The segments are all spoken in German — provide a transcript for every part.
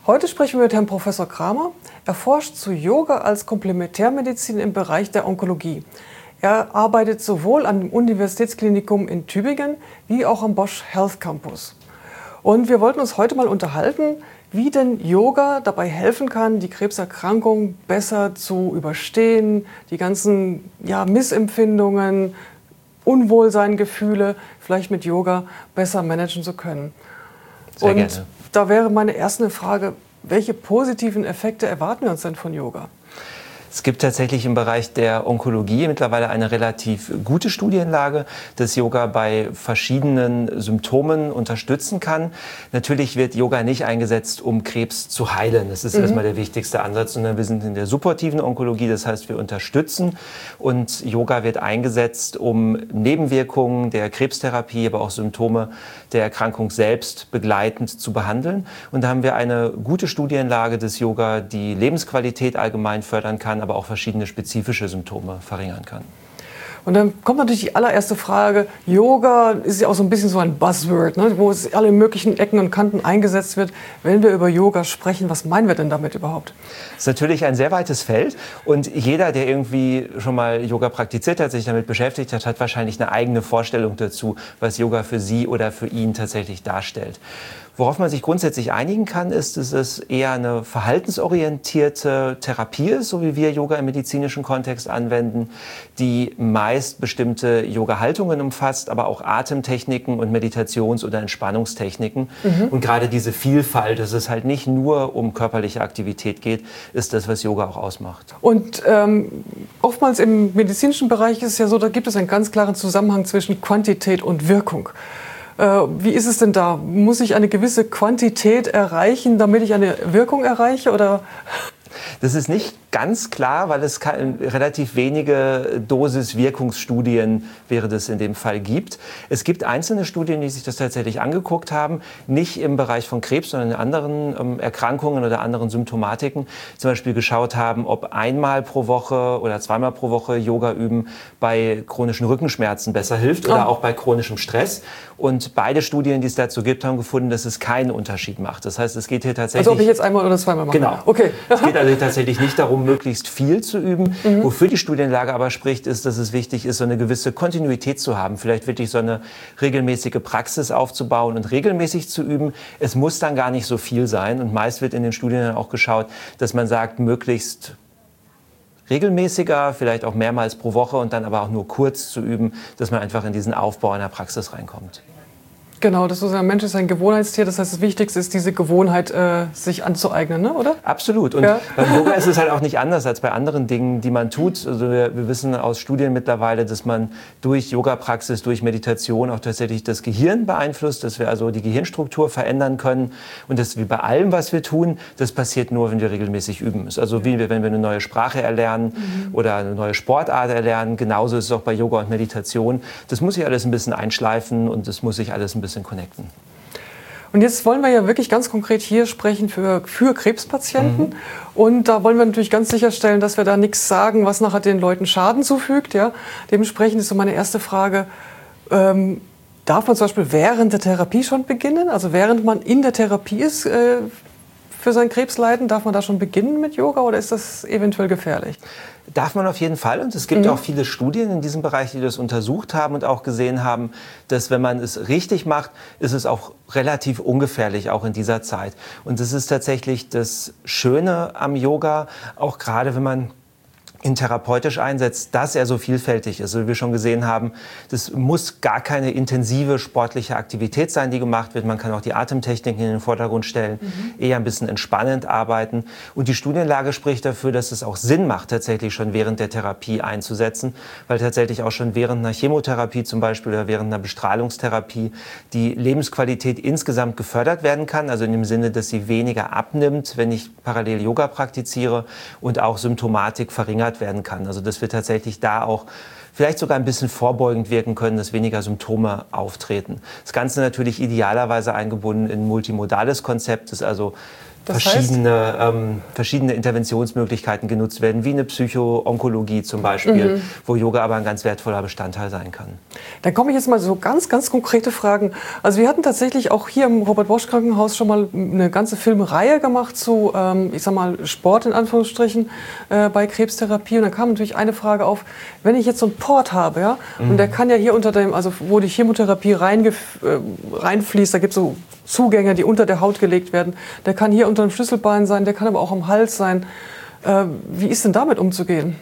Heute sprechen wir mit Herrn Professor Kramer. Er forscht zu Yoga als Komplementärmedizin im Bereich der Onkologie. Er arbeitet sowohl am Universitätsklinikum in Tübingen wie auch am Bosch Health Campus. Und wir wollten uns heute mal unterhalten, wie denn Yoga dabei helfen kann, die Krebserkrankung besser zu überstehen, die ganzen Missempfindungen, Unwohlseingefühle vielleicht mit Yoga besser managen zu können. Sehr gerne. Da wäre meine erste Frage, welche positiven Effekte erwarten wir uns denn von Yoga? Es gibt tatsächlich im Bereich der Onkologie mittlerweile eine relativ gute Studienlage, dass Yoga bei verschiedenen Symptomen unterstützen kann. Natürlich wird Yoga nicht eingesetzt, um Krebs zu heilen. Das ist erstmal der wichtigste Ansatz, sondern wir sind in der supportiven Onkologie, das heißt, wir unterstützen. Und Yoga wird eingesetzt, um Nebenwirkungen der Krebstherapie, aber auch Symptome der Erkrankung selbst begleitend zu behandeln. Und da haben wir eine gute Studienlage des Yoga, die Lebensqualität allgemein fördern kann, aber auch verschiedene spezifische Symptome verringern kann. Und dann kommt natürlich die allererste Frage, Yoga ist ja auch so ein bisschen so ein Buzzword, ne, wo es alle möglichen Ecken und Kanten eingesetzt wird. Wenn wir über Yoga sprechen, was meinen wir denn damit überhaupt? Das ist natürlich ein sehr weites Feld und jeder, der irgendwie schon mal Yoga praktiziert hat, sich damit beschäftigt hat, hat wahrscheinlich eine eigene Vorstellung dazu, was Yoga für sie oder für ihn tatsächlich darstellt. Worauf man sich grundsätzlich einigen kann, ist, dass es eher eine verhaltensorientierte Therapie ist, so wie wir Yoga im medizinischen Kontext anwenden, die meist bestimmte Yoga-Haltungen umfasst, aber auch Atemtechniken und Meditations- oder Entspannungstechniken. Und gerade diese Vielfalt, dass es halt nicht nur um körperliche Aktivität geht, ist das, was Yoga auch ausmacht. Und oftmals im medizinischen Bereich ist es ja so, da gibt es einen ganz klaren Zusammenhang zwischen Quantität und Wirkung. Wie ist es denn da? Muss ich eine gewisse Quantität erreichen, damit ich eine Wirkung erreiche? Oder? Das ist nicht ganz klar, weil es relativ wenige Dosis-Wirkungsstudien wäre das in dem Fall gibt. Es gibt einzelne Studien, die sich das tatsächlich angeguckt haben, nicht im Bereich von Krebs, sondern in anderen Erkrankungen oder anderen Symptomatiken, zum Beispiel geschaut haben, ob einmal pro Woche oder zweimal pro Woche Yoga üben bei chronischen Rückenschmerzen besser hilft oder auch bei chronischem Stress. Und beide Studien, die es dazu gibt, haben gefunden, dass es keinen Unterschied macht. Das heißt, es geht hier tatsächlich... Also ob ich jetzt einmal oder zweimal mache? Genau. Okay. Es geht also tatsächlich nicht darum, möglichst viel zu üben. Wofür die Studienlage aber spricht, ist, dass es wichtig ist, so eine gewisse Kontinuität zu haben. Vielleicht wirklich so eine regelmäßige Praxis aufzubauen und regelmäßig zu üben. Es muss dann gar nicht so viel sein. Und meist wird in den Studien dann auch geschaut, dass man sagt, möglichst regelmäßiger, vielleicht auch mehrmals pro Woche und dann aber auch nur kurz zu üben, dass man einfach in diesen Aufbau einer Praxis reinkommt. Genau, das ist ein Mensch ist ein Gewohnheitstier. Das heißt, das Wichtigste ist, diese Gewohnheit sich anzueignen, ne? Oder? Absolut. Und beim Yoga ist es halt auch nicht anders als bei anderen Dingen, die man tut. Also wir wissen aus Studien mittlerweile, dass man durch Yoga-Praxis, durch Meditation auch tatsächlich das Gehirn beeinflusst, dass wir also die Gehirnstruktur verändern können. Und das wie bei allem, was wir tun, das passiert nur, wenn wir regelmäßig üben. Das ist also wie wenn wir eine neue Sprache erlernen oder eine neue Sportart erlernen. Genauso ist es auch bei Yoga und Meditation. Das muss sich alles ein bisschen einschleifen und das muss sich alles ein bisschen connecten. Und jetzt wollen wir ja wirklich ganz konkret hier sprechen für Krebspatienten. Und da wollen wir natürlich ganz sicherstellen, dass wir da nichts sagen, was nachher den Leuten Schaden zufügt. Ja? Dementsprechend ist so meine erste Frage, darf man zum Beispiel während der Therapie schon beginnen? Also während man in der Therapie ist für sein Krebsleiden, darf man da schon beginnen mit Yoga oder ist das eventuell gefährlich? Darf man auf jeden Fall. Und es gibt auch viele Studien in diesem Bereich, die das untersucht haben und auch gesehen haben, dass wenn man es richtig macht, ist es auch relativ ungefährlich, auch in dieser Zeit. Und das ist tatsächlich das Schöne am Yoga, auch gerade wenn man ihn therapeutisch einsetzt, dass er so vielfältig ist. Wie wir schon gesehen haben, das muss gar keine intensive sportliche Aktivität sein, die gemacht wird. Man kann auch die Atemtechniken in den Vordergrund stellen, eher ein bisschen entspannend arbeiten. Und die Studienlage spricht dafür, dass es auch Sinn macht, tatsächlich schon während der Therapie einzusetzen, weil tatsächlich auch schon während einer Chemotherapie zum Beispiel oder während einer Bestrahlungstherapie die Lebensqualität insgesamt gefördert werden kann, also in dem Sinne, dass sie weniger abnimmt, wenn ich parallel Yoga praktiziere und auch Symptomatik verringert werden kann. Also dass wir tatsächlich da auch vielleicht sogar ein bisschen vorbeugend wirken können, dass weniger Symptome auftreten. Das Ganze natürlich idealerweise eingebunden in ein multimodales Konzept, dass also verschiedene Interventionsmöglichkeiten genutzt werden, wie eine Psycho-Onkologie zum Beispiel, wo Yoga aber ein ganz wertvoller Bestandteil sein kann. Dann komme ich jetzt mal so ganz konkrete Fragen. Also wir hatten tatsächlich auch hier im Robert-Bosch-Krankenhaus schon mal eine ganze Filmreihe gemacht zu, ich sag mal, Sport in Anführungsstrichen bei Krebstherapie. Und dann kam natürlich eine Frage auf, wenn ich jetzt so einen Port habe, ja, und der kann ja hier unter dem, also wo die Chemotherapie reinfließt, da gibt es so Zugänge, die unter der Haut gelegt werden. Der kann hier unter dem Schlüsselbein sein, der kann aber auch am Hals sein. Wie ist denn damit umzugehen?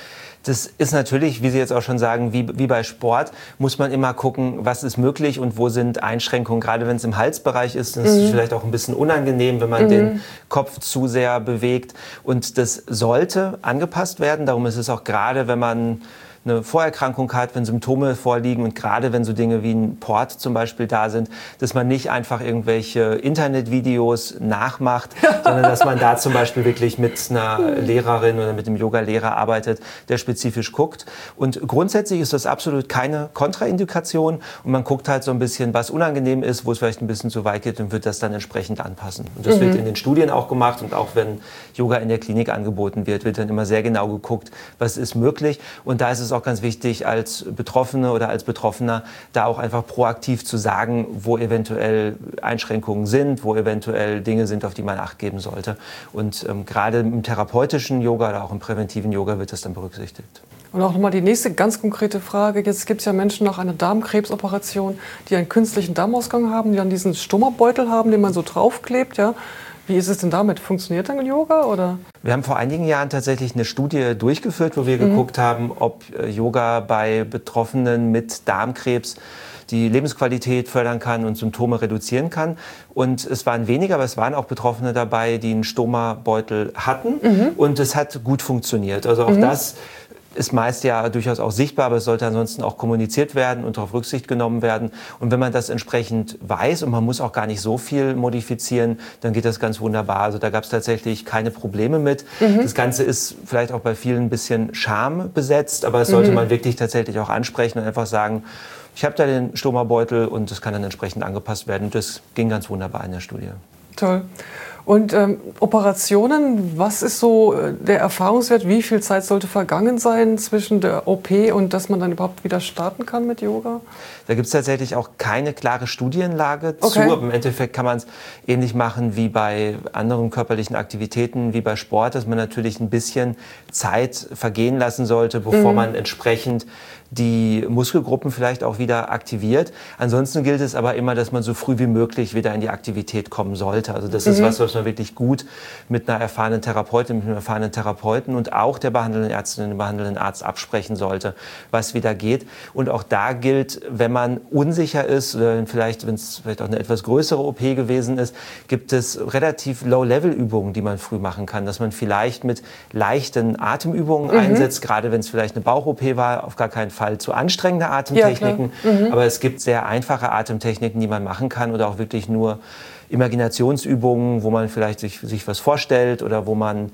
Das ist natürlich, wie Sie jetzt auch schon sagen, wie bei Sport, muss man immer gucken, was ist möglich und wo sind Einschränkungen. Gerade wenn es im Halsbereich ist, ist es vielleicht auch ein bisschen unangenehm, wenn man den Kopf zu sehr bewegt. Und das sollte angepasst werden. Darum ist es auch gerade, wenn man eine Vorerkrankung hat, wenn Symptome vorliegen und gerade wenn so Dinge wie ein Port zum Beispiel da sind, dass man nicht einfach irgendwelche Internetvideos nachmacht, sondern dass man da zum Beispiel wirklich mit einer Lehrerin oder mit einem Yoga-Lehrer arbeitet, der spezifisch guckt. Und grundsätzlich ist das absolut keine Kontraindikation und man guckt halt so ein bisschen, was unangenehm ist, wo es vielleicht ein bisschen zu weit geht und wird das dann entsprechend anpassen. Und das wird in den Studien auch gemacht und auch wenn Yoga in der Klinik angeboten wird, wird dann immer sehr genau geguckt, was ist möglich. Und da ist es auch ganz wichtig, als Betroffene oder als Betroffener da auch einfach proaktiv zu sagen, wo eventuell Einschränkungen sind, wo eventuell Dinge sind, auf die man Acht geben sollte. Und gerade im therapeutischen Yoga oder auch im präventiven Yoga wird das dann berücksichtigt. Und auch nochmal die nächste ganz konkrete Frage. Jetzt gibt es ja Menschen nach einer Darmkrebsoperation, die einen künstlichen Darmausgang haben, die dann diesen Stomabeutel haben, den man so draufklebt, ja. Wie ist es denn damit? Funktioniert dann Yoga? Oder? Wir haben vor einigen Jahren tatsächlich eine Studie durchgeführt, wo wir geguckt haben, ob Yoga bei Betroffenen mit Darmkrebs die Lebensqualität fördern kann und Symptome reduzieren kann. Und es waren weniger, aber es waren auch Betroffene dabei, die einen Stomabeutel hatten. Und es hat gut funktioniert. Also auch das ist meist ja durchaus auch sichtbar, aber es sollte ansonsten auch kommuniziert werden und darauf Rücksicht genommen werden. Und wenn man das entsprechend weiß und man muss auch gar nicht so viel modifizieren, dann geht das ganz wunderbar. Also da gab es tatsächlich keine Probleme mit. Das Ganze ist vielleicht auch bei vielen ein bisschen Scham besetzt, aber es sollte man wirklich tatsächlich auch ansprechen und einfach sagen, ich habe da den Stomabeutel und das kann dann entsprechend angepasst werden. Und das ging ganz wunderbar in der Studie. Toll. Und Operationen, was ist so der Erfahrungswert? Wie viel Zeit sollte vergangen sein zwischen der OP und dass man dann überhaupt wieder starten kann mit Yoga? Da gibt es tatsächlich auch keine klare Studienlage zu. Aber im Endeffekt kann man es ähnlich machen wie bei anderen körperlichen Aktivitäten, wie bei Sport, dass man natürlich ein bisschen Zeit vergehen lassen sollte, bevor man entsprechend die Muskelgruppen vielleicht auch wieder aktiviert. Ansonsten gilt es aber immer, dass man so früh wie möglich wieder in die Aktivität kommen sollte. Also das ist was man wirklich gut mit einer erfahrenen Therapeutin, mit einem erfahrenen Therapeuten und auch der behandelnden Ärztin und dem behandelnden Arzt absprechen sollte, was wieder geht. Und auch da gilt, wenn man unsicher ist oder wenn es vielleicht auch eine etwas größere OP gewesen ist, gibt es relativ Low-Level-Übungen, die man früh machen kann, dass man vielleicht mit leichten Atemübungen einsetzt, gerade wenn es vielleicht eine Bauch-OP war, auf gar keinen Fall zu anstrengende Atemtechniken, aber es gibt sehr einfache Atemtechniken, die man machen kann oder auch wirklich nur Imaginationsübungen, wo man vielleicht sich was vorstellt oder wo man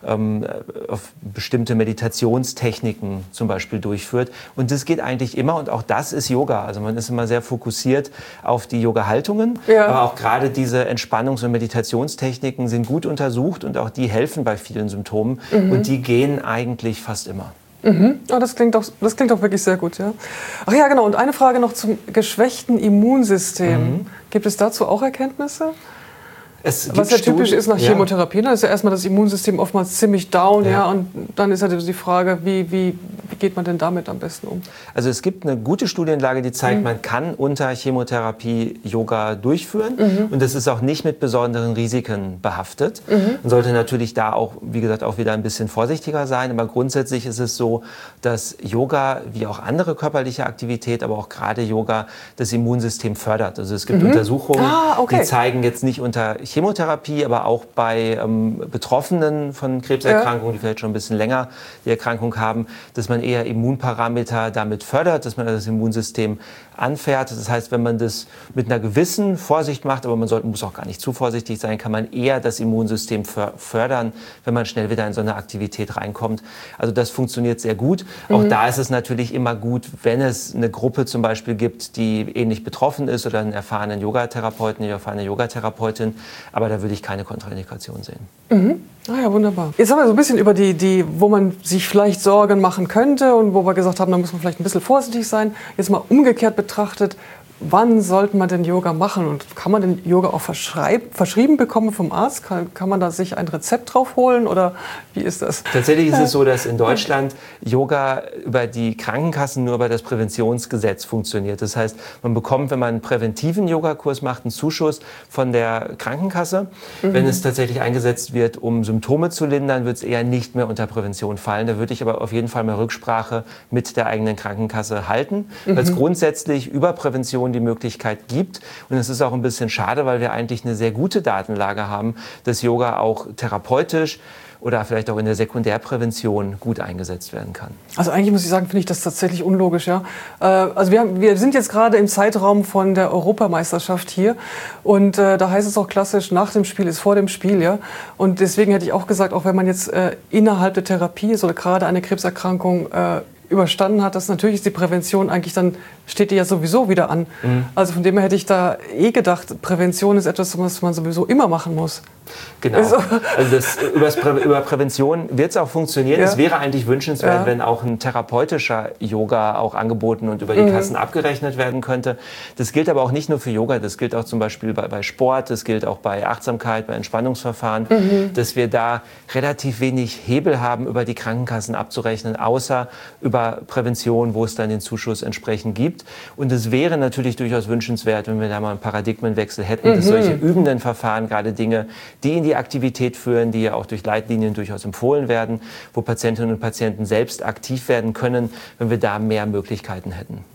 auf bestimmte Meditationstechniken zum Beispiel durchführt. Und das geht eigentlich immer und auch das ist Yoga. Also man ist immer sehr fokussiert auf die Yoga-Haltungen, aber auch gerade diese Entspannungs- und Meditationstechniken sind gut untersucht und auch die helfen bei vielen Symptomen und die gehen eigentlich fast immer. Oh, das klingt auch wirklich sehr gut, ja. Ach ja, genau. Und eine Frage noch zum geschwächten Immunsystem. Gibt es dazu auch Erkenntnisse? Was ja typisch ist nach Chemotherapie, da ist ja erstmal das Immunsystem oftmals ziemlich down, und dann ist halt die Frage, wie geht man denn damit am besten um? Also es gibt eine gute Studienlage, die zeigt, man kann unter Chemotherapie Yoga durchführen und das ist auch nicht mit besonderen Risiken behaftet. Man sollte natürlich da auch, wie gesagt, auch wieder ein bisschen vorsichtiger sein, aber grundsätzlich ist es so, dass Yoga, wie auch andere körperliche Aktivität, aber auch gerade Yoga, das Immunsystem fördert. Also es gibt Untersuchungen, die zeigen jetzt nicht unter Chemotherapie, aber auch bei Betroffenen von Krebserkrankungen, die vielleicht schon ein bisschen länger die Erkrankung haben, dass man eher eher Immunparameter damit fördert, dass man das Immunsystem anfährt. Das heißt, wenn man das mit einer gewissen Vorsicht macht, aber muss auch gar nicht zu vorsichtig sein, kann man eher das Immunsystem fördern, wenn man schnell wieder in so eine Aktivität reinkommt. Also das funktioniert sehr gut. Auch da ist es natürlich immer gut, wenn es eine Gruppe zum Beispiel gibt, die ähnlich betroffen ist oder einen erfahrenen Yogatherapeuten, eine erfahrene Yogatherapeutin. Aber da würde ich keine Kontraindikation sehen. Ah ja, wunderbar. Jetzt haben wir so ein bisschen über wo man sich vielleicht Sorgen machen könnte und wo wir gesagt haben, da muss man vielleicht ein bisschen vorsichtig sein. Jetzt mal umgekehrt betrachtet, wann sollte man denn Yoga machen? Und kann man denn Yoga auch verschrieben bekommen vom Arzt? Kann man da sich ein Rezept drauf holen oder wie ist das? Tatsächlich ist es so, dass in Deutschland Yoga über die Krankenkassen nur über das Präventionsgesetz funktioniert. Das heißt, man bekommt, wenn man einen präventiven Yogakurs macht, einen Zuschuss von der Krankenkasse. Wenn es tatsächlich eingesetzt wird, um Symptome zu lindern, wird es eher nicht mehr unter Prävention fallen. Da würde ich aber auf jeden Fall mal Rücksprache mit der eigenen Krankenkasse halten, weil es grundsätzlich über Prävention die Möglichkeit gibt. Und es ist auch ein bisschen schade, weil wir eigentlich eine sehr gute Datenlage haben, dass Yoga auch therapeutisch oder vielleicht auch in der Sekundärprävention gut eingesetzt werden kann. Also eigentlich muss ich sagen, finde ich das tatsächlich unlogisch. Ja? Also wir sind jetzt gerade im Zeitraum von der Europameisterschaft hier und da heißt es auch klassisch, nach dem Spiel ist vor dem Spiel. Ja? Und deswegen hätte ich auch gesagt, auch wenn man jetzt innerhalb der Therapie ist oder gerade eine Krebserkrankung überstanden hat, dass natürlich ist die Prävention eigentlich dann steht die ja sowieso wieder an. Also von dem her hätte ich da gedacht, Prävention ist etwas, was man sowieso immer machen muss. Genau. Also über Prävention wird es auch funktionieren. Ja. Es wäre eigentlich wünschenswert, wenn auch ein therapeutischer Yoga auch angeboten und über die Kassen abgerechnet werden könnte. Das gilt aber auch nicht nur für Yoga, das gilt auch zum Beispiel bei Sport, das gilt auch bei Achtsamkeit, bei Entspannungsverfahren, dass wir da relativ wenig Hebel haben, über die Krankenkassen abzurechnen, außer über Prävention, wo es dann den Zuschuss entsprechend gibt. Und es wäre natürlich durchaus wünschenswert, wenn wir da mal einen Paradigmenwechsel hätten, dass solche übenden Verfahren, gerade Dinge, die in die Aktivität führen, die ja auch durch Leitlinien durchaus empfohlen werden, wo Patientinnen und Patienten selbst aktiv werden können, wenn wir da mehr Möglichkeiten hätten.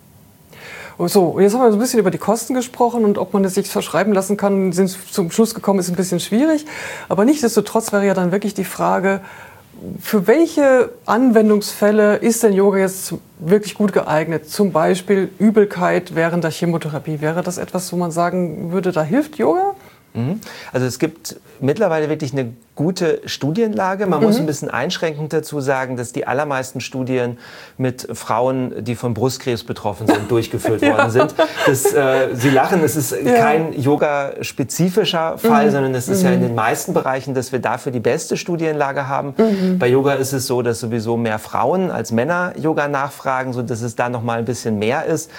So, und jetzt haben wir so ein bisschen über die Kosten gesprochen und ob man das sich verschreiben lassen kann, sind zum Schluss gekommen, ist ein bisschen schwierig. Aber nichtsdestotrotz wäre ja dann wirklich die Frage, für welche Anwendungsfälle ist denn Yoga jetzt wirklich gut geeignet? Zum Beispiel Übelkeit während der Chemotherapie. Wäre das etwas, wo man sagen würde, da hilft Yoga? Also es gibt mittlerweile wirklich eine gute Studienlage. Man muss ein bisschen einschränkend dazu sagen, dass die allermeisten Studien mit Frauen, die von Brustkrebs betroffen sind, durchgeführt worden sind. Sie lachen, es ist kein yoga-spezifischer Fall, sondern es ist ja in den meisten Bereichen, dass wir dafür die beste Studienlage haben. Bei Yoga ist es so, dass sowieso mehr Frauen als Männer Yoga nachfragen, sodass es da noch mal ein bisschen mehr ist.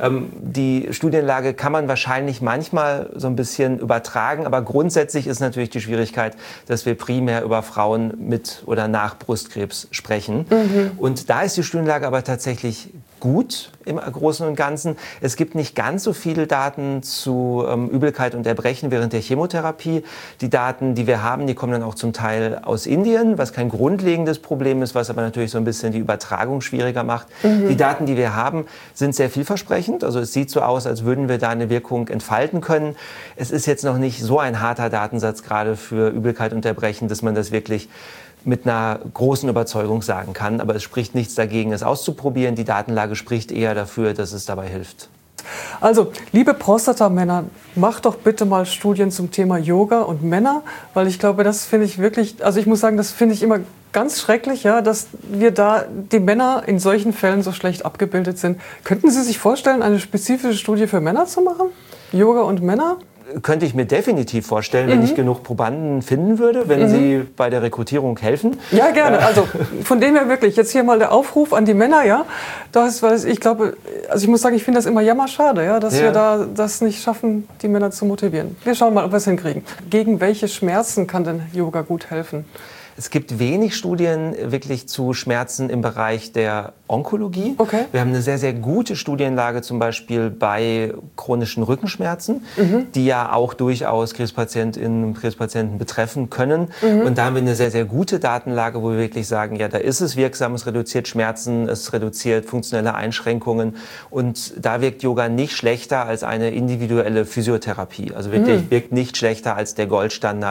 Die Studienlage kann man wahrscheinlich manchmal so ein bisschen übertragen, aber grundsätzlich ist natürlich die Schwierigkeit, dass wir primär über Frauen mit oder nach Brustkrebs sprechen. Und da ist die Studienlage aber tatsächlich gut im Großen und Ganzen. Es gibt nicht ganz so viele Daten zu Übelkeit und Erbrechen während der Chemotherapie. Die Daten, die wir haben, die kommen dann auch zum Teil aus Indien, was kein grundlegendes Problem ist, was aber natürlich so ein bisschen die Übertragung schwieriger macht. Die Daten, die wir haben, sind sehr vielversprechend. Also es sieht so aus, als würden wir da eine Wirkung entfalten können. Es ist jetzt noch nicht so ein harter Datensatz gerade für Übelkeit und Erbrechen, dass man das wirklich mit einer großen Überzeugung sagen kann. Aber es spricht nichts dagegen, es auszuprobieren. Die Datenlage spricht eher dafür, dass es dabei hilft. Also, liebe Prostatamänner, macht doch bitte mal Studien zum Thema Yoga und Männer, weil ich glaube, das finde ich wirklich, also ich muss sagen, das finde ich immer ganz schrecklich, ja, dass wir da die Männer in solchen Fällen so schlecht abgebildet sind. Könnten Sie sich vorstellen, eine spezifische Studie für Männer zu machen? Yoga und Männer? Könnte ich mir definitiv vorstellen, wenn ich genug Probanden finden würde, wenn sie bei der Rekrutierung helfen. Ja, gerne. Also von dem her wirklich. Jetzt hier mal der Aufruf an die Männer, ja. Ich glaube, also ich muss sagen, ich finde das immer jammerschade, ja, dass wir da das nicht schaffen, die Männer zu motivieren. Wir schauen mal, ob wir es hinkriegen. Gegen welche Schmerzen kann denn Yoga gut helfen? Es gibt wenig Studien wirklich zu Schmerzen im Bereich der Onkologie. Okay. Wir haben eine sehr, sehr gute Studienlage zum Beispiel bei chronischen Rückenschmerzen, die ja auch durchaus Krebspatientinnen und Krebspatienten betreffen können. Und da haben wir eine sehr, sehr gute Datenlage, wo wir wirklich sagen, ja, da ist es wirksam, es reduziert Schmerzen, es reduziert funktionelle Einschränkungen. Und da wirkt Yoga nicht schlechter als eine individuelle Physiotherapie. Also wirklich wirkt nicht schlechter als der Goldstandard,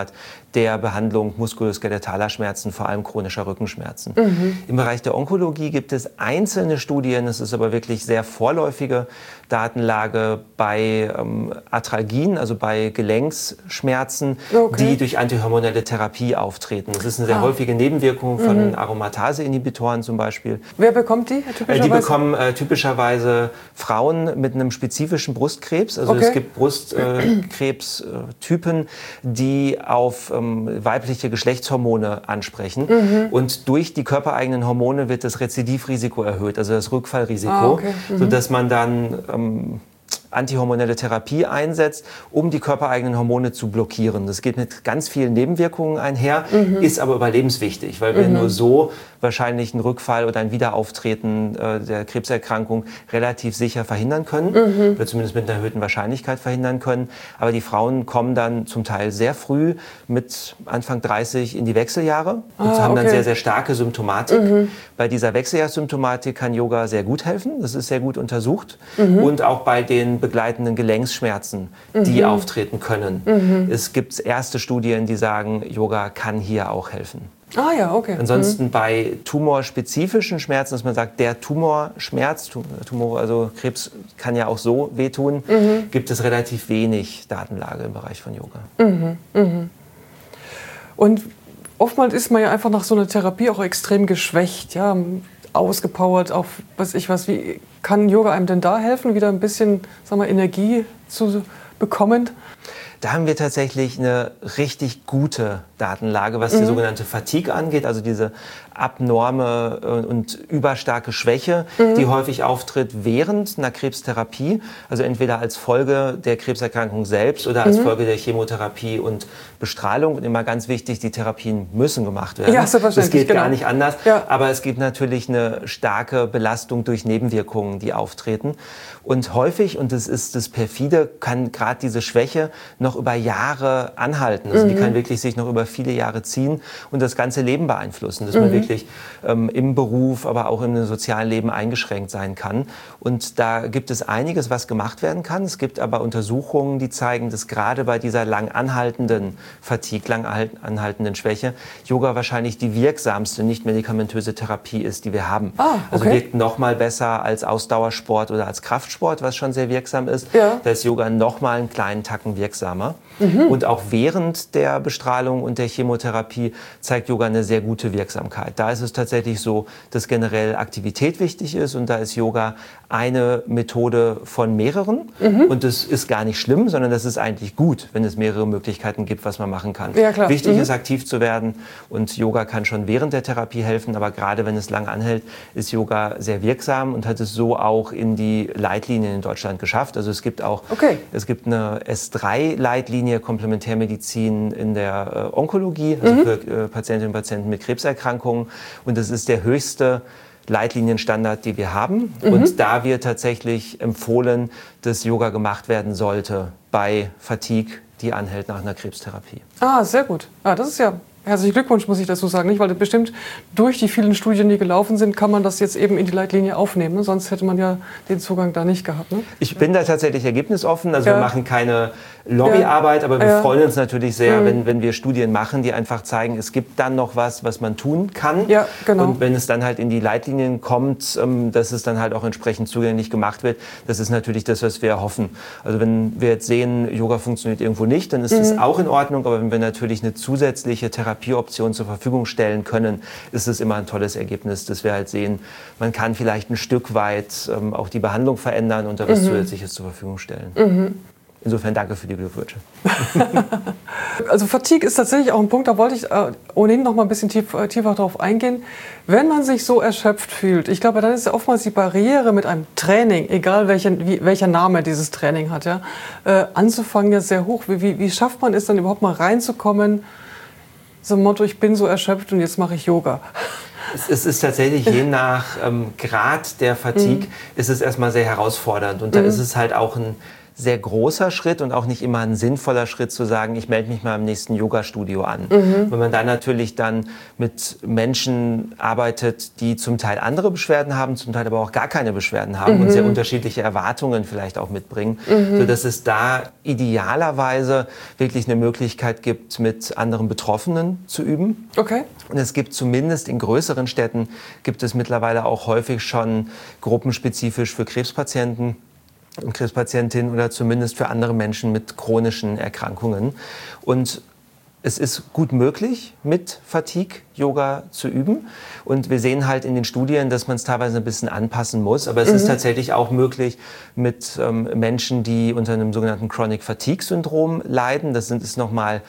der Behandlung muskuloskelettaler Schmerzen, vor allem chronischer Rückenschmerzen. Im Bereich der Onkologie gibt es einzelne Studien, es ist aber wirklich sehr vorläufige Datenlage bei Arthralgien, also bei Gelenksschmerzen, die durch antihormonelle Therapie auftreten. Das ist eine sehr häufige Nebenwirkung von Aromatase-Inhibitoren zum Beispiel. Wer bekommt die typischerweise? Die bekommen typischerweise Frauen mit einem spezifischen Brustkrebs. Also es gibt Brustkrebstypen, die auf weibliche Geschlechtshormone ansprechen. Und durch die körpereigenen Hormone wird das Rezidivrisiko erhöht, also das Rückfallrisiko, sodass man dann antihormonelle Therapie einsetzt, um die körpereigenen Hormone zu blockieren. Das geht mit ganz vielen Nebenwirkungen einher, ist aber überlebenswichtig, weil wir nur so wahrscheinlich einen Rückfall oder ein Wiederauftreten der Krebserkrankung relativ sicher verhindern können, oder zumindest mit einer erhöhten Wahrscheinlichkeit verhindern können. Aber die Frauen kommen dann zum Teil sehr früh mit Anfang 30 in die Wechseljahre und haben dann sehr, sehr starke Symptomatik. Bei dieser Wechseljahrssymptomatik kann Yoga sehr gut helfen, das ist sehr gut untersucht. Und auch bei den begleitenden Gelenksschmerzen, die auftreten können. Es gibt erste Studien, die sagen, Yoga kann hier auch helfen. Ah ja, okay. Ansonsten bei tumorspezifischen Schmerzen, dass man sagt, der Tumorschmerz, also Krebs kann ja auch so wehtun, gibt es relativ wenig Datenlage im Bereich von Yoga. Und oftmals ist man ja einfach nach so einer Therapie auch extrem geschwächt, ja, ausgepowert, auf was ich was. Wie kann Yoga einem denn da helfen, wieder ein bisschen, sagen wir, Energie zu bekommen? Da haben wir tatsächlich eine richtig gute Datenlage, was die sogenannte Fatigue angeht, also diese abnorme und überstarke Schwäche, die häufig auftritt während einer Krebstherapie, also entweder als Folge der Krebserkrankung selbst oder als Folge der Chemotherapie und Bestrahlung. Und immer ganz wichtig, die Therapien müssen gemacht werden. Ja, das geht gar nicht anders, aber es gibt natürlich eine starke Belastung durch Nebenwirkungen, die auftreten. Und häufig, und das ist das perfide, kann gerade diese Schwäche noch über Jahre anhalten. Also die kann wirklich sich noch über viele Jahre ziehen und das ganze Leben beeinflussen, dass man wirklich im Beruf, aber auch im sozialen Leben eingeschränkt sein kann. Und da gibt es einiges, was gemacht werden kann. Es gibt aber Untersuchungen, die zeigen, dass gerade bei dieser lang anhaltenden Fatigue, lang anhaltenden Schwäche, Yoga wahrscheinlich die wirksamste nicht-medikamentöse Therapie ist, die wir haben. Also wirkt noch mal besser als Ausdauersport oder als Kraftsport, was schon sehr wirksam ist. Da ist Yoga noch mal einen kleinen Tacken wirksamer. Und auch während der Bestrahlung und der Chemotherapie zeigt Yoga eine sehr gute Wirksamkeit. Da ist es tatsächlich so, dass generell Aktivität wichtig ist und da ist Yoga eine Methode von mehreren. Und das ist gar nicht schlimm, sondern das ist eigentlich gut, wenn es mehrere Möglichkeiten gibt, was man machen kann. Ja, klar. Wichtig ist, aktiv zu werden und Yoga kann schon während der Therapie helfen, aber gerade wenn es lang anhält, ist Yoga sehr wirksam und hat es so auch in die Leitlinien in Deutschland geschafft. Also es gibt auch es gibt eine S3-Leitlinie, Komplementärmedizin in der Onkologie, also für Patientinnen und Patienten mit Krebserkrankungen. Und das ist der höchste Leitlinienstandard, die wir haben. Und da wird tatsächlich empfohlen, dass Yoga gemacht werden sollte bei Fatigue, die anhält nach einer Krebstherapie. Ah, sehr gut. Das ist ja... Herzlichen Glückwunsch, muss ich dazu sagen. Nicht, weil bestimmt durch die vielen Studien, die gelaufen sind, kann man das jetzt eben in die Leitlinie aufnehmen. Ne? Sonst hätte man ja den Zugang da nicht gehabt. Ne? Ich bin da tatsächlich ergebnisoffen. Also wir machen keine Lobbyarbeit, aber wir freuen uns natürlich sehr, wenn wir Studien machen, die einfach zeigen, es gibt dann noch was man tun kann. Ja, genau. Und wenn es dann halt in die Leitlinien kommt, dass es dann halt auch entsprechend zugänglich gemacht wird, das ist natürlich das, was wir erhoffen. Also wenn wir jetzt sehen, Yoga funktioniert irgendwo nicht, dann ist das auch in Ordnung. Aber wenn wir natürlich eine zusätzliche Therapieoption zur Verfügung stellen können, ist es immer ein tolles Ergebnis, dass wir halt sehen, man kann vielleicht ein Stück weit auch die Behandlung verändern und da was Zusätzliches zur Verfügung stellen. Insofern danke für die Glückwünsche. Also Fatigue ist tatsächlich auch ein Punkt, da wollte ich ohnehin noch mal ein bisschen tiefer darauf eingehen. Wenn man sich so erschöpft fühlt, ich glaube, dann ist ja oftmals die Barriere mit einem Training, egal welcher Name dieses Training hat, ja, anzufangen ja sehr hoch. Wie schafft man es dann überhaupt mal reinzukommen, so ein Motto, ich bin so erschöpft und jetzt mache ich Yoga? Es ist tatsächlich je nach Grad der Fatigue ist es erstmal sehr herausfordernd und da ist es halt auch ein sehr großer Schritt und auch nicht immer ein sinnvoller Schritt zu sagen, ich melde mich mal im nächsten Yoga-Studio an. Wenn man dann natürlich dann mit Menschen arbeitet, die zum Teil andere Beschwerden haben, zum Teil aber auch gar keine Beschwerden haben und sehr unterschiedliche Erwartungen vielleicht auch mitbringen, sodass es da idealerweise wirklich eine Möglichkeit gibt, mit anderen Betroffenen zu üben. Okay. Und es gibt zumindest in größeren Städten, gibt es mittlerweile auch häufig schon gruppenspezifisch für Krebspatienten und Krebspatientinnen oder zumindest für andere Menschen mit chronischen Erkrankungen. Und es ist gut möglich, mit Fatigue-Yoga zu üben. Und wir sehen halt in den Studien, dass man es teilweise ein bisschen anpassen muss. Aber es ist tatsächlich auch möglich mit Menschen, die unter einem sogenannten Chronic Fatigue-Syndrom leiden. Das ist nochmal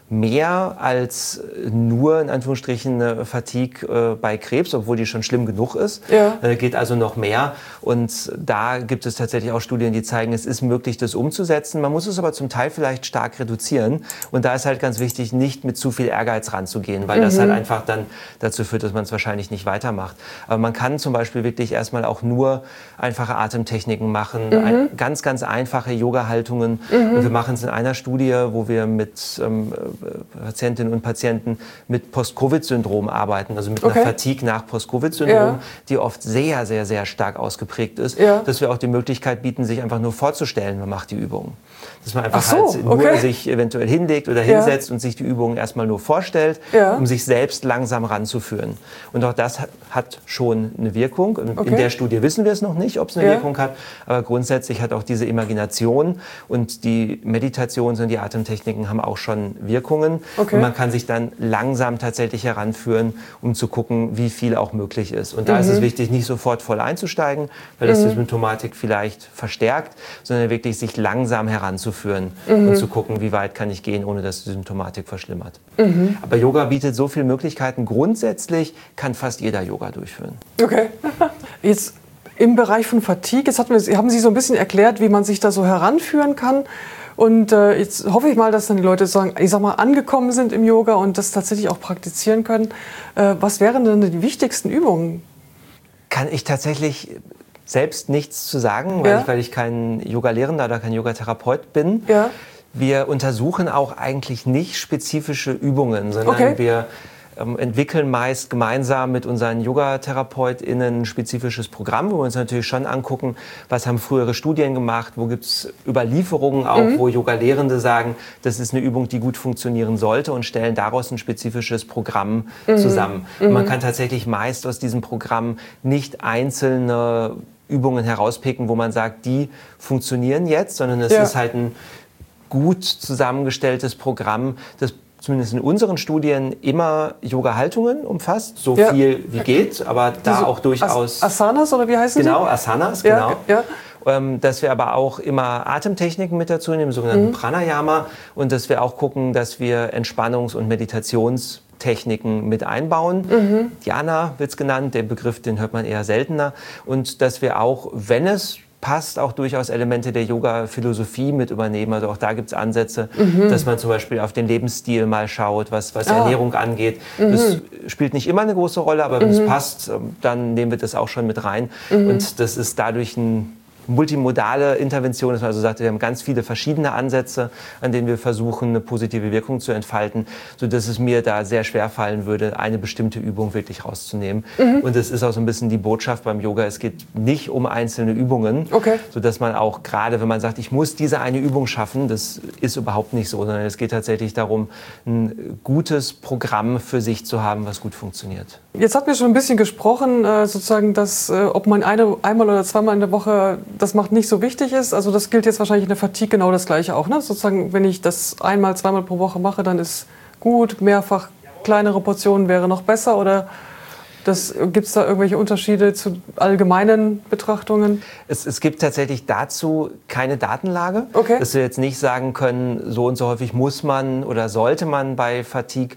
mehr als nur in Anführungsstrichen eine Fatigue bei Krebs, obwohl die schon schlimm genug ist. Ja. Geht also noch mehr. Und da gibt es tatsächlich auch Studien, die zeigen, es ist möglich, das umzusetzen. Man muss es aber zum Teil vielleicht stark reduzieren. Und da ist halt ganz wichtig, nicht mit zu viel Ehrgeiz ranzugehen, weil das halt einfach dann dazu führt, dass man es wahrscheinlich nicht weitermacht. Aber man kann zum Beispiel wirklich erstmal auch nur einfache Atemtechniken machen, ganz, ganz einfache Yoga-Haltungen. Und wir machen es in einer Studie, wo wir mit Patientinnen und Patienten mit Post-Covid-Syndrom arbeiten, also mit einer Fatigue nach Post-Covid-Syndrom, die oft sehr, sehr, sehr stark ausgeprägt ist, dass wir auch die Möglichkeit bieten, sich einfach nur vorzustellen, man macht die Übung. Dass man einfach nur sich eventuell hinlegt oder hinsetzt und sich die Übungen erstmal nur vorstellt, um sich selbst langsam ranzuführen. Und auch das hat schon eine Wirkung. In der Studie wissen wir es noch nicht, ob es eine Wirkung hat, aber grundsätzlich hat auch diese Imagination und die Meditations- und die Atemtechniken haben auch schon Wirkungen. Und man kann sich dann langsam tatsächlich heranführen, um zu gucken, wie viel auch möglich ist. Und da ist es wichtig, nicht sofort voll einzusteigen, weil das die Symptomatik vielleicht verstärkt, sondern wirklich sich langsam heranzuführen und zu gucken, wie weit kann ich gehen, ohne dass die Symptomatik verschlimmert. Aber Yoga bietet so viele Möglichkeiten. Grundsätzlich kann fast jeder Yoga durchführen. Okay. Jetzt im Bereich von Fatigue, jetzt haben Sie so ein bisschen erklärt, wie man sich da so heranführen kann. Und jetzt hoffe ich mal, dass dann die Leute angekommen sind im Yoga und das tatsächlich auch praktizieren können. Was wären denn die wichtigsten Übungen? Kann ich tatsächlich selbst nichts zu sagen, weil ich kein Yoga-Lehrender oder kein Yogatherapeut bin. Ja. Wir untersuchen auch eigentlich nicht spezifische Übungen, sondern wir entwickeln meist gemeinsam mit unseren YogatherapeutInnen ein spezifisches Programm, wo wir uns natürlich schon angucken, was haben frühere Studien gemacht, wo gibt es Überlieferungen auch, wo Yoga-Lehrende sagen, das ist eine Übung, die gut funktionieren sollte und stellen daraus ein spezifisches Programm zusammen. Und man kann tatsächlich meist aus diesem Programm nicht einzelne Übungen herauspicken, wo man sagt, die funktionieren jetzt, sondern es ist halt ein gut zusammengestelltes Programm, das zumindest in unseren Studien immer Yoga-Haltungen umfasst, so viel wie geht, aber da auch durchaus... Asanas oder wie heißen Genau, Asanas, genau. Ja. Dass wir aber auch immer Atemtechniken mit dazu nehmen, sogenannten Pranayama, und dass wir auch gucken, dass wir Entspannungs- und Meditationstechniken mit einbauen. Dhyana wird es genannt, der Begriff, den hört man eher seltener. Und dass wir auch, wenn es passt, auch durchaus Elemente der Yoga-Philosophie mit übernehmen. Also auch da gibt es Ansätze, dass man zum Beispiel auf den Lebensstil mal schaut, was Ernährung angeht. Das spielt nicht immer eine große Rolle, aber wenn es passt, dann nehmen wir das auch schon mit rein. Und das ist dadurch ein multimodale Intervention, dass man also sagt, wir haben ganz viele verschiedene Ansätze, an denen wir versuchen, eine positive Wirkung zu entfalten, sodass es mir da sehr schwer fallen würde, eine bestimmte Übung wirklich rauszunehmen. Und das ist auch so ein bisschen die Botschaft beim Yoga. Es geht nicht um einzelne Übungen, sodass man auch gerade, wenn man sagt, ich muss diese eine Übung schaffen, das ist überhaupt nicht so, sondern es geht tatsächlich darum, ein gutes Programm für sich zu haben, was gut funktioniert. Jetzt hatten wir schon ein bisschen gesprochen, sozusagen, dass ob man einmal oder zweimal in der Woche das macht, nicht so wichtig ist. Also das gilt jetzt wahrscheinlich in der Fatigue genau das Gleiche auch. Ne? Sozusagen, wenn ich das einmal, zweimal pro Woche mache, dann ist gut. Mehrfach kleinere Portionen wäre noch besser. Oder gibt es da irgendwelche Unterschiede zu allgemeinen Betrachtungen? Es gibt tatsächlich dazu keine Datenlage. Dass wir jetzt nicht sagen können, so und so häufig muss man oder sollte man bei Fatigue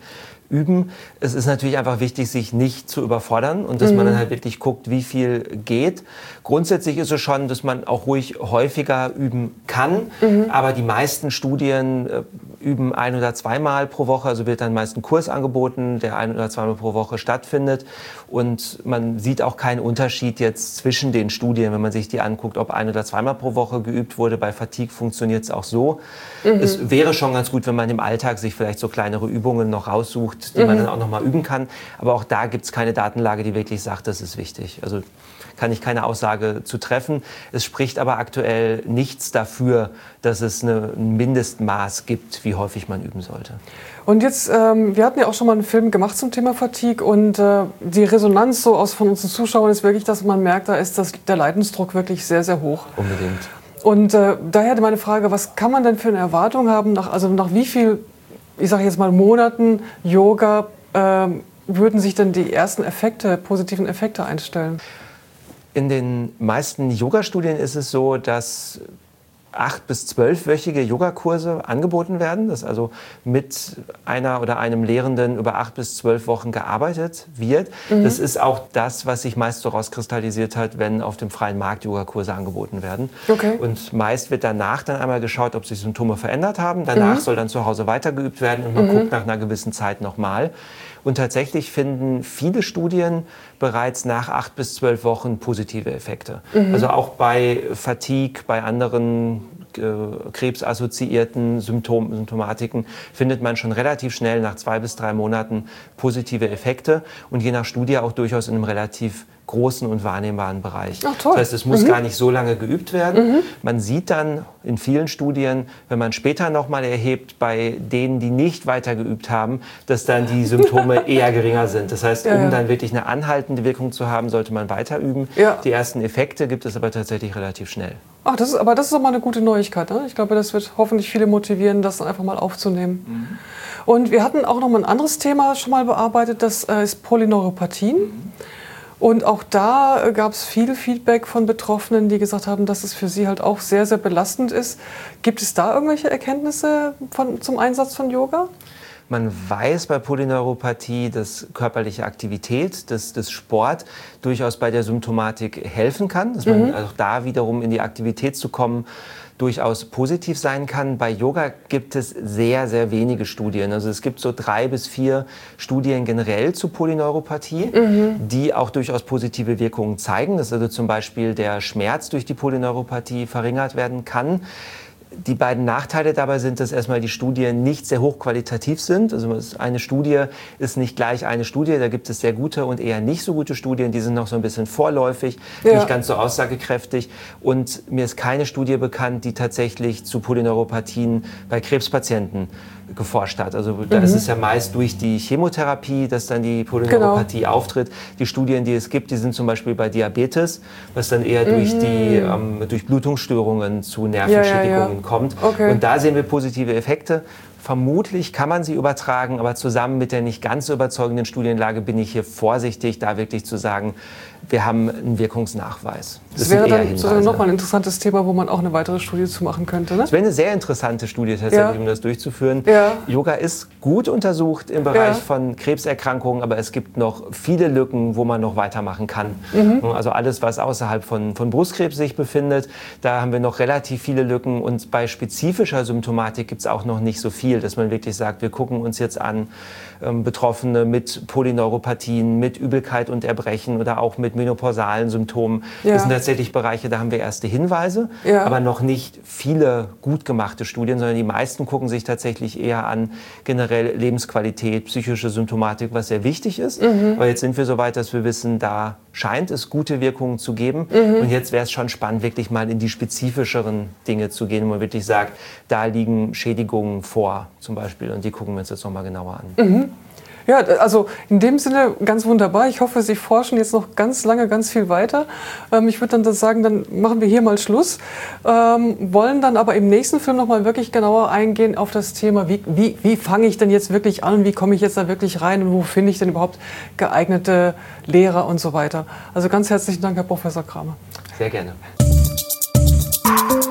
üben. Es ist natürlich einfach wichtig, sich nicht zu überfordern und dass man dann halt wirklich guckt, wie viel geht. Grundsätzlich ist es schon, dass man auch ruhig häufiger üben kann, aber die meisten Studien üben 1- oder 2-mal pro Woche, also wird dann meist ein Kurs angeboten, der 1- oder 2-mal pro Woche stattfindet und man sieht auch keinen Unterschied jetzt zwischen den Studien, wenn man sich die anguckt, ob 1- oder 2-mal pro Woche geübt wurde. Bei Fatigue funktioniert es auch so. Es wäre schon ganz gut, wenn man im Alltag sich vielleicht so kleinere Übungen noch raussucht, die man dann auch noch mal üben kann, aber auch da gibt es keine Datenlage, die wirklich sagt, das ist wichtig. Also kann ich keine Aussage zu treffen. Es spricht aber aktuell nichts dafür, dass es ein Mindestmaß gibt, wie häufig man üben sollte. Und jetzt, wir hatten ja auch schon mal einen Film gemacht zum Thema Fatigue und die Resonanz so von unseren Zuschauern ist wirklich, dass man merkt, da ist der Leidensdruck wirklich sehr, sehr hoch. Unbedingt. Und daher meine Frage, was kann man denn für eine Erwartung haben, nach wie viel, ich sage jetzt mal Monaten Yoga, würden sich denn die ersten positiven Effekte einstellen? In den meisten Yoga-Studien ist es so, dass 8- bis 12-wöchige Yogakurse angeboten werden, dass also mit einer oder einem Lehrenden über 8 bis 12 Wochen gearbeitet wird. Das ist auch das, was sich meist so rauskristallisiert hat, wenn auf dem freien Markt Yogakurse angeboten werden. Okay. Und meist wird danach dann einmal geschaut, ob sich Symptome verändert haben. Danach soll dann zu Hause weitergeübt werden und man guckt nach einer gewissen Zeit nochmal. Und tatsächlich finden viele Studien bereits nach 8 bis 12 Wochen positive Effekte. Also auch bei Fatigue, bei anderen krebsassoziierten Symptomatiken findet man schon relativ schnell nach 2 bis 3 Monaten positive Effekte und je nach Studie auch durchaus in einem relativ großen und wahrnehmbaren Bereich. Ach, toll. Das heißt, es muss gar nicht so lange geübt werden. Man sieht dann in vielen Studien, wenn man später nochmal erhebt, bei denen, die nicht weiter geübt haben, dass dann die Symptome eher geringer sind. Das heißt, um dann wirklich eine anhaltende Wirkung zu haben, sollte man weiter üben. Ja. Die ersten Effekte gibt es aber tatsächlich relativ schnell. Ach, das ist doch mal eine gute Neuigkeit. Ne? Ich glaube, das wird hoffentlich viele motivieren, das einfach mal aufzunehmen. Und wir hatten auch noch mal ein anderes Thema schon mal bearbeitet, das ist Polyneuropathien. Und auch da gab es viel Feedback von Betroffenen, die gesagt haben, dass es für sie halt auch sehr, sehr belastend ist. Gibt es da irgendwelche Erkenntnisse zum Einsatz von Yoga? Man weiß bei Polyneuropathie, dass körperliche Aktivität, dass Sport durchaus bei der Symptomatik helfen kann, dass man auch da wiederum in die Aktivität zu kommen durchaus positiv sein kann. Bei Yoga gibt es sehr, sehr wenige Studien. Also es gibt so 3 bis 4 Studien generell zu Polyneuropathie, die auch durchaus positive Wirkungen zeigen, dass also zum Beispiel der Schmerz durch die Polyneuropathie verringert werden kann. Die beiden Nachteile dabei sind, dass erstmal die Studien nicht sehr hochqualitativ sind. Also eine Studie ist nicht gleich eine Studie. Da gibt es sehr gute und eher nicht so gute Studien. Die sind noch so ein bisschen vorläufig, nicht ganz so aussagekräftig. Und mir ist keine Studie bekannt, die tatsächlich zu Polyneuropathien bei Krebspatienten geforscht hat. Also da ist es ja meist durch die Chemotherapie, dass dann die Polyneuropathie auftritt. Die Studien, die es gibt, die sind zum Beispiel bei Diabetes, was dann eher durch Blutungsstörungen zu Nervenschädigungen kommt. Okay. Und da sehen wir positive Effekte. Vermutlich kann man sie übertragen, aber zusammen mit der nicht ganz so überzeugenden Studienlage bin ich hier vorsichtig, da wirklich zu sagen, wir haben einen Wirkungsnachweis. Das wäre dann nochmal ein interessantes Thema, wo man auch eine weitere Studie zu machen könnte. Ne? Das wäre eine sehr interessante Studie tatsächlich, um das durchzuführen. Ja. Yoga ist gut untersucht im Bereich von Krebserkrankungen, aber es gibt noch viele Lücken, wo man noch weitermachen kann. Also alles, was außerhalb von Brustkrebs sich befindet, da haben wir noch relativ viele Lücken und bei spezifischer Symptomatik gibt es auch noch nicht so viel, dass man wirklich sagt, wir gucken uns jetzt an Betroffene mit Polyneuropathien, mit Übelkeit und Erbrechen oder auch mit menopausalen Symptomen. Das sind tatsächlich Bereiche, da haben wir erste Hinweise, aber noch nicht viele gut gemachte Studien, sondern die meisten gucken sich tatsächlich eher an generell Lebensqualität, psychische Symptomatik, was sehr wichtig ist. Aber jetzt sind wir so weit, dass wir wissen, da scheint es gute Wirkungen zu geben. Und jetzt wäre es schon spannend, wirklich mal in die spezifischeren Dinge zu gehen, wo man wirklich sagt, da liegen Schädigungen vor zum Beispiel und die gucken wir uns jetzt nochmal genauer an. Ja, also in dem Sinne ganz wunderbar. Ich hoffe, Sie forschen jetzt noch ganz lange, ganz viel weiter. Ich würde dann sagen, dann machen wir hier mal Schluss. Wollen dann aber im nächsten Film noch mal wirklich genauer eingehen auf das Thema, wie fange ich denn jetzt wirklich an, wie komme ich jetzt da wirklich rein und wo finde ich denn überhaupt geeignete Lehrer und so weiter. Also ganz herzlichen Dank, Herr Professor Kramer. Sehr gerne.